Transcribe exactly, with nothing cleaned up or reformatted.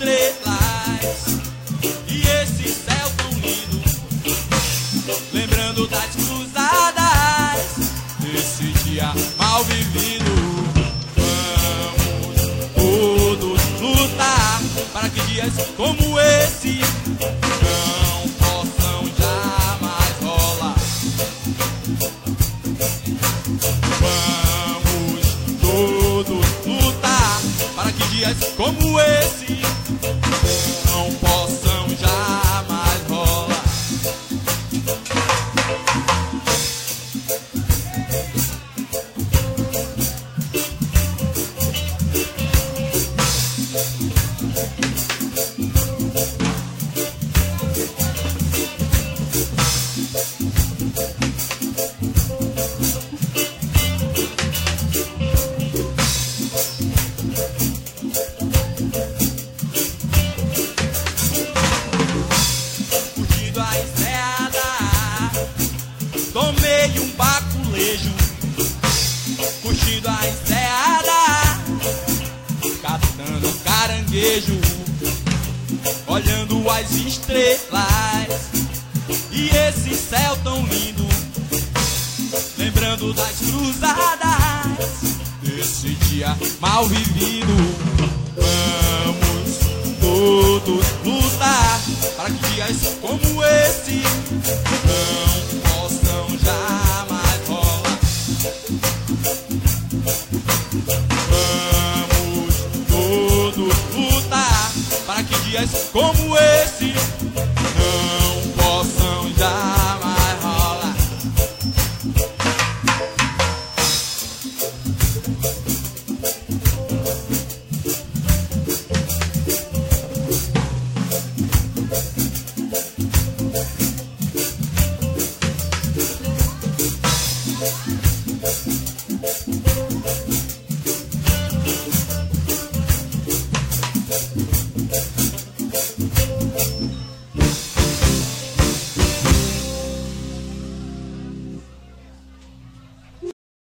estrelas e esse céu tão lindo, lembrando das cruzadas desse dia mal vivido. Vamos todos lutar para que dias como esse não possam jamais rolar. Vamos todos lutar para que dias como esse não possam jamais rolar. Curtindo a estrada, tomei um baculejo. Curtindo a estrada, catando caranguejo, olhando as estrelas e esse céu tão lindo, lembrando das cruzadas desse dia mal vivido. Vamos todos lutar para que dias como esse não possam jamais rolar. Vamos todos lutar para que dias como